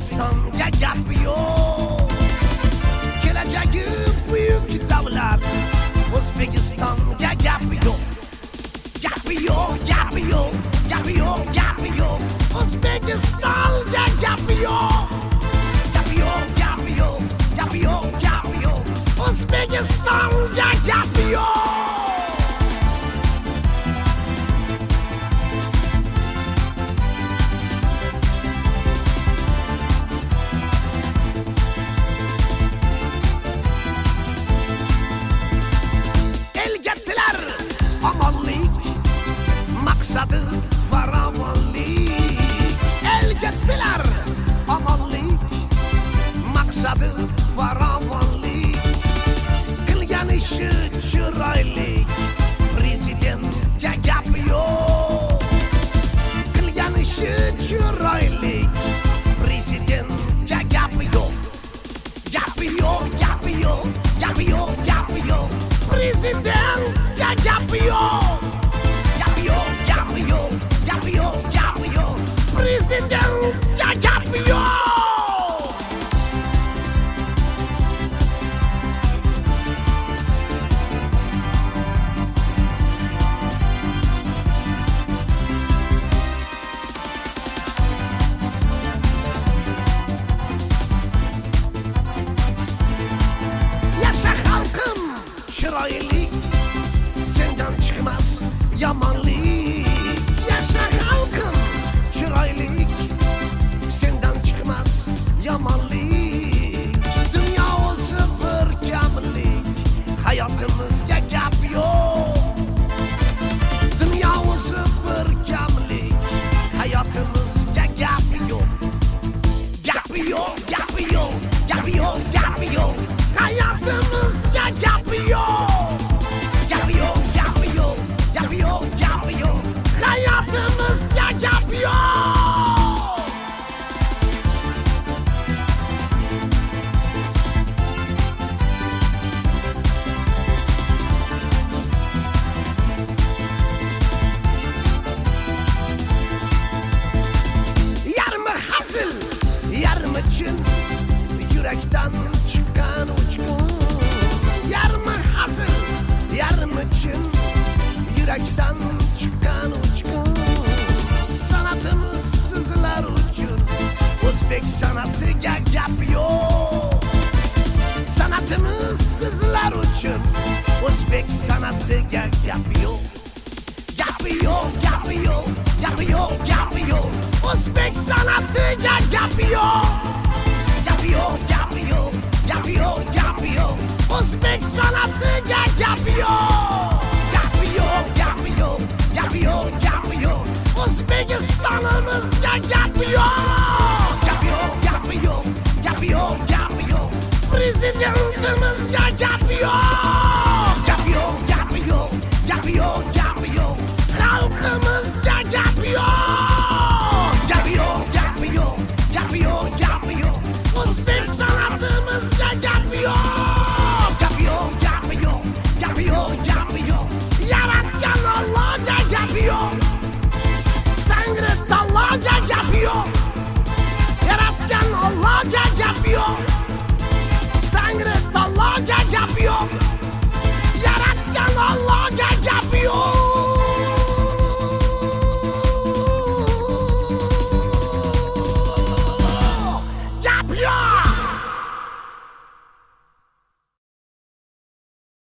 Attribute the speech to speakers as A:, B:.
A: O'zbekistonga gap yo'q. Kelajagi buyuk davlat. O'zbekistonga gap yo'q. Gap yo'q, gap yo'q, gap yo'q, gap yo'q. O'zbekistonga gap yo'q. Gap yo'q, gap yo'q, gap yo'q, gap yo'q. O'zbekistonga gap yo'q. Maqsadi farovonlik, elga omonlik, maqsadi farovonlik, qilgan ishi chiroylik, prezidentga gap yo'q, qilgan ishi chiroylik, prezidentga gap yo'q, gap yo'q, gap yo'q, gap yo'q, gap yo'q, prezidentga gap yo'q. Prezidentga gap yo'q. Yasha xalqim chiroyli, sendan chiqmas yomonlik. Yasha xalqim chiroylik, sendan chiqmas yomonlik. Dunyo o'zi bir kamlik, hayotimizga gap yo'q. Dunyo o'zi bir kamlik, hayotimizga gap yo'q. Gap yo'q, gap yo'q, gap yo'q, gap yo'q, hayotimizga gap yo'q. Gap yo'q, gap yo'q, gap yo'q, gap yo'q, hayotimizga gap yo'q. Yarmi hazil, yarmi chin, yurakdan chiqqan uchqun. Yarmi hazil, yarmi chin, yurakdan chiqqan uchqun. Sanatimiz sizlar uchun, o'zbek sanatiga gap yo'q. Sanatimiz sizlar uchun, o'zbek sanatiga gap yo'q. Gap yo'q, gap yo'q, gap yo'q, gap yo'q, o'zbek sanatiga gap yo'q. Gap yo'q, gap yo'q, gap yo'q, gap yo'q, o'zbek sanatiga gap yo'q. Gap yo'q, gap yo'q, gap yo'q, gap yo'q, O'zbekistonimizga gap yo'q. Gap yo'q, gap yo'q, gap yo'q, gap yo'q, prezidentimizga gap yo'q.